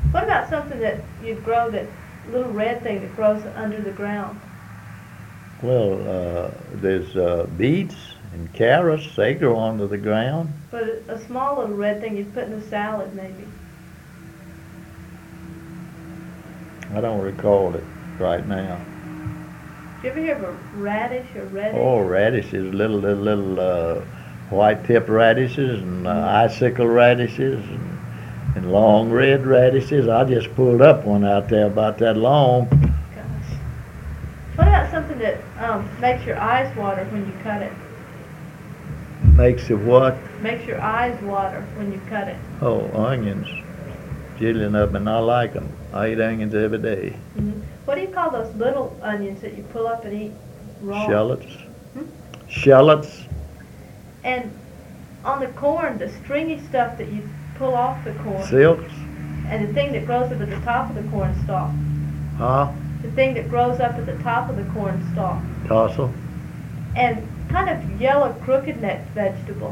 What about something that you'd grow, that little red thing that grows under the ground? Well, there's beets and carrots. They grow under the ground. But a small little red thing you'd put in a salad, maybe. I don't recall it right now. Did you ever hear of a radish or reddish? Oh, radishes, little white tip radishes and icicle radishes and long red radishes. I just pulled up one out there about that long. Gosh. What about something that makes your eyes water when you cut it? Makes it what? Makes your eyes water when you cut it. Oh, onions. Jillian of them, and I like them. I eat onions every day. Mm-hmm. What do you call those little onions that you pull up and eat raw? Shallots. Shallots. And on the corn, the stringy stuff that you pull off the corn. Silks. And the thing that grows up at the top of the corn stalk. Huh? The thing that grows up at the top of the corn stalk. Tassel. And kind of yellow crooked neck vegetable.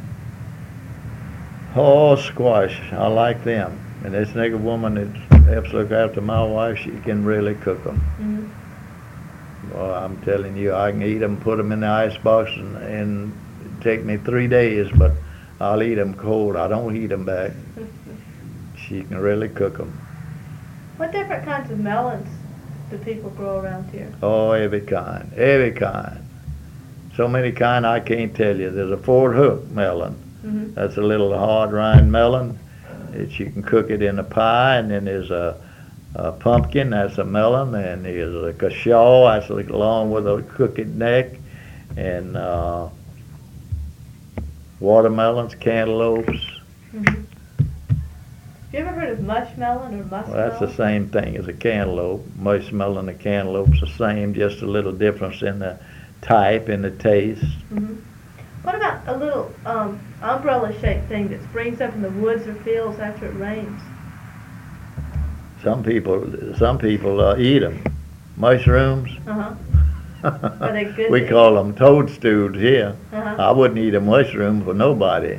Oh, squash. I like them. And this nigger woman that helps look after my wife, she can really cook them. Mm-hmm. Well, I'm telling you, I can eat them, put them in the ice box, and it take me 3 days, but I'll eat them cold. I don't heat them back. She can really cook them. What different kinds of melons do people grow around here? Oh, every kind. Every kind. So many kind I can't tell you. There's a Fort Hook melon. Mm-hmm. That's a little hard rind melon. You can cook it in a pie, and then there's a pumpkin, that's a melon, and there's a cashaw, that's along with a crooked neck, and watermelons, cantaloupes. Mm-hmm. Have you ever heard of mushmelon or muskmelon? Well, that's the same thing as a cantaloupe. Mushmelon and cantaloupe's the same, just a little difference in the type and the taste. Mm-hmm. What about a little umbrella-shaped thing that springs up in the woods or fields after it rains? Some people eat them. Mushrooms. Uh-huh. Are they good? We call them toadstools here. Uh-huh. I wouldn't eat a mushroom for nobody.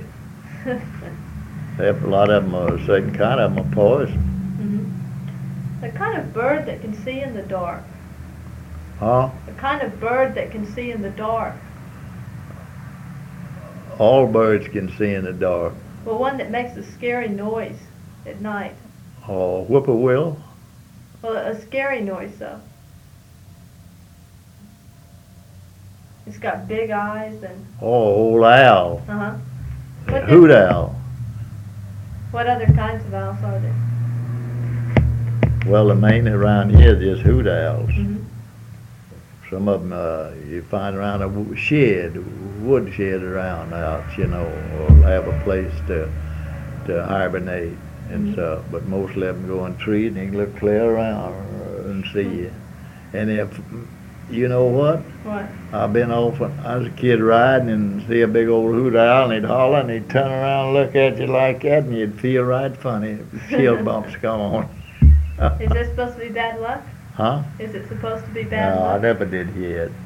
A lot of them are a certain kind of them are poison. Mm-hmm. The kind of bird that can see in the dark. Huh? The kind of bird that can see in the dark. All birds can see in the dark. Well, one that makes a scary noise at night. Oh, whippoorwill? Well, a scary noise, though. It's got big eyes and... Oh, old owl. Uh-huh. Hoot owl. What other kinds of owls are there? Well, the main around here is just hoot owls. Mm-hmm. Some of them you find around a wood shed around out, or have a place to hibernate and stuff. But most of them go in trees and they can look clear around and see you. And if, you know what? What? I've been off when I was a kid riding and see a big old hoot owl and he'd holler and he'd turn around and look at you like that and you'd feel right funny. Chill bumps come on. Is this supposed to be bad luck? Huh? Is it supposed to be bad No, luck? I never did hear it.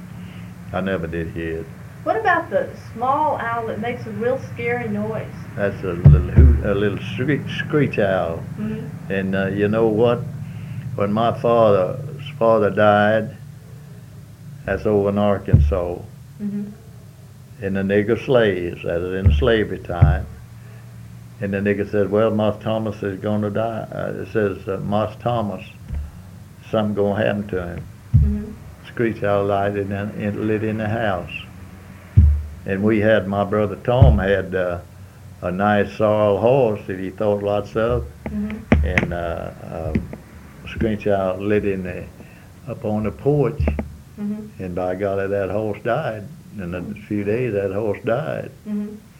What about the small owl that makes a real scary noise? That's a little screech owl. Mm-hmm. And you know what? When my father's father died, that's over in Arkansas, Mm-hmm. in the nigger slaves, that is in slavery time. And the nigger said, well, Moss Thomas is going to die. It says, Moss Thomas, something going to happen to him. Mm-hmm. Screech owl lit in the house. And my brother Tom had a nice sorrel horse that he thought lots of. Mm-hmm. And screech owl lit up on the porch. Mm-hmm. And by golly, that horse died. In a few days, that horse died. Mm-hmm.